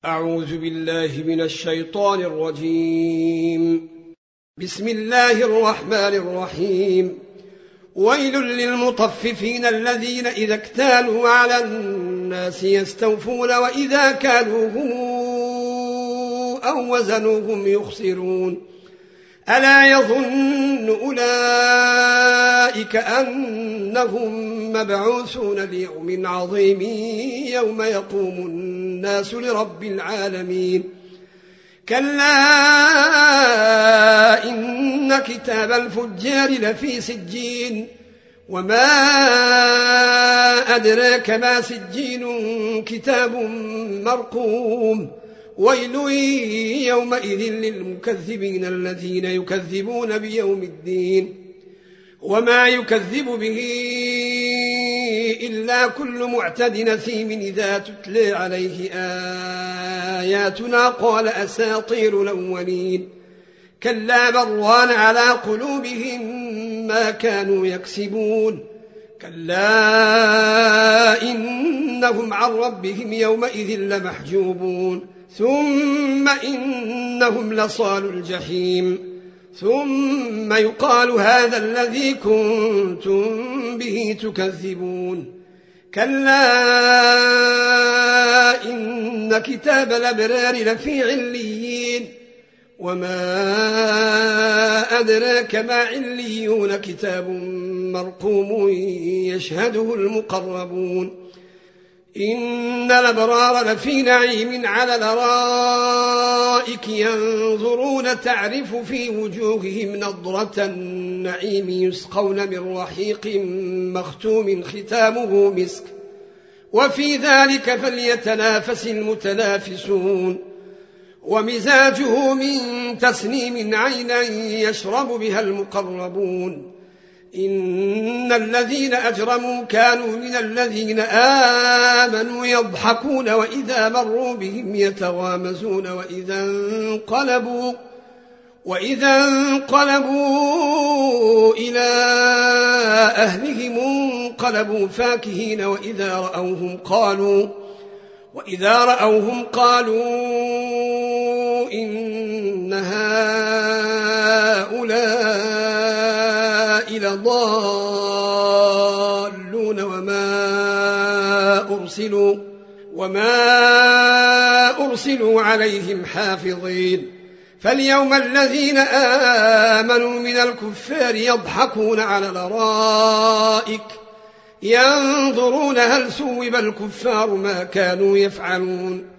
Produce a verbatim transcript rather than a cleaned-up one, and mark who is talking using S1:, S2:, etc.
S1: أعوذ بالله من الشيطان الرجيم. بسم الله الرحمن الرحيم. ويل للمطففين الذين إذا اكتالوا على الناس يستوفون وإذا كالوهم أو وزنوهم يخسرون. ألا يظن أولئك أنهم مبعوثون ليوم عظيم يوم يقوم الناس لرب العالمين. كلا إن كتاب الفجار لفي سجين وما أدراك ما سجين كتاب مرقوم. ويل يومئذ للمكذبين الذين يكذبون بيوم الدين وما يكذب به إلا كل معتد أثيم إذا تتلى عليه آياتنا قال أساطير الأولين. كلا بران على قلوبهم ما كانوا يكسبون. كلا إنهم عن ربهم يومئذ لمحجوبون. ثم إنهم لصالوا الجحيم. ثم يقال هذا الذي كنتم به تكذبون. كلا إن كتاب الأبرار لفي عليين وما أدراك ما عليون كتاب مرقوم يشهده المقربون. إن الأبرار لفي نعيم على الأرائك ينظرون تعرف في وجوههم نضرة النعيم يسقون من رحيق مختوم ختامه مسك وفي ذلك فليتنافس المتنافسون. ومزاجه من تسنيم عينا يشرب بها المقربون. إن الذين أجرموا كانوا من الذين آمنوا يضحكون وإذا مروا بهم يتغامزون وإذا انقلبوا, وإذا انقلبوا إلى أهلهم انقلبوا فاكهين وإذا رأوهم قالوا, وإذا رأوهم قالوا إن هؤلاء لضالون وما أرسلوا, وما أرسلوا عليهم حافظين. فاليوم الذين آمنوا من الكفار يضحكون على الأرائك ينظرون هل ثوب الكفار ما كانوا يفعلون.